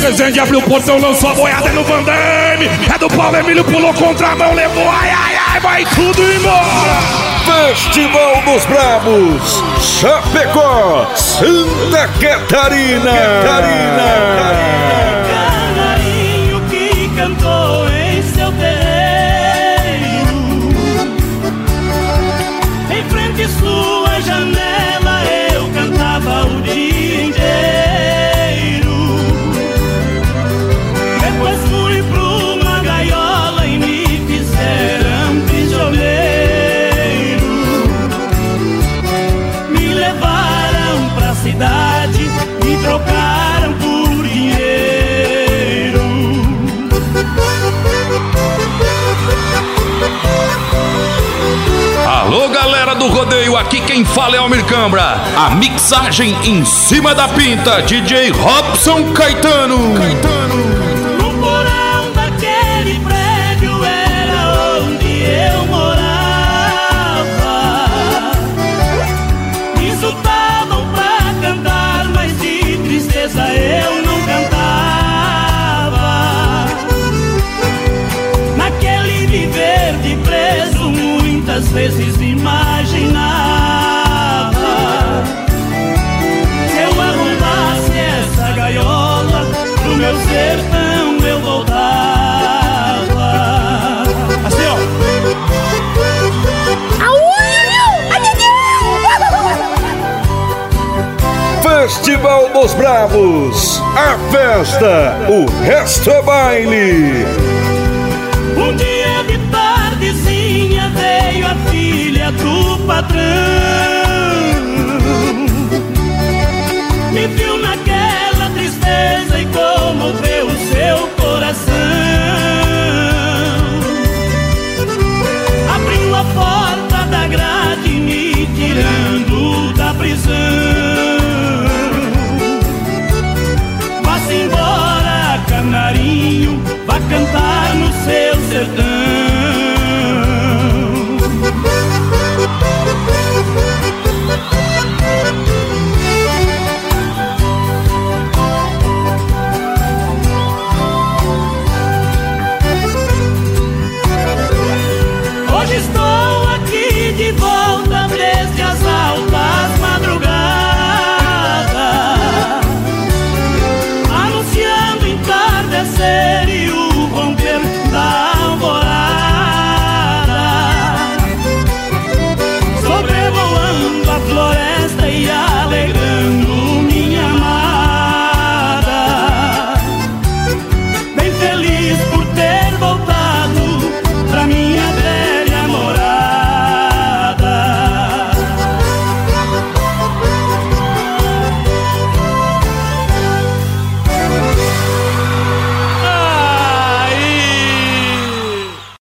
Rezende abriu o portão, lançou a boiada no Van Damme. É do Paulo Emílio, pulou contra a mão, levou, ai, ai, ai, vai tudo embora. Festival dos Bravos, Chapecó, Santa Catarina. Canarinho que cantou em seu terreiro, em frente à sua janela eu cantava o dia inteiro. Depois fui pra uma gaiola e me fizeram prisioneiro. Cidade me trocaram por dinheiro. Alô, galera do rodeio, aqui quem fala é Almir Cambra. A mixagem em cima da pinta, DJ Robson Caetano. No porão daquele prédio era onde eu morava. Insultavam pra cantar, mas de tristeza eu não cantava. Naquele viver de preso muitas vezes imaginava, se eu arrombasse essa gaiola pro meu sertão eu voltava. Assim, ó. Festival dos Bravos, a festa, o resto é baile. Um dia de tardezinha veio a filha do patrão, me viu naquela tristeza e comoveu o seu coração. Abriu a porta da grade me tirando da prisão. Vá-se embora, canarinho, vá cantar no seu sertão.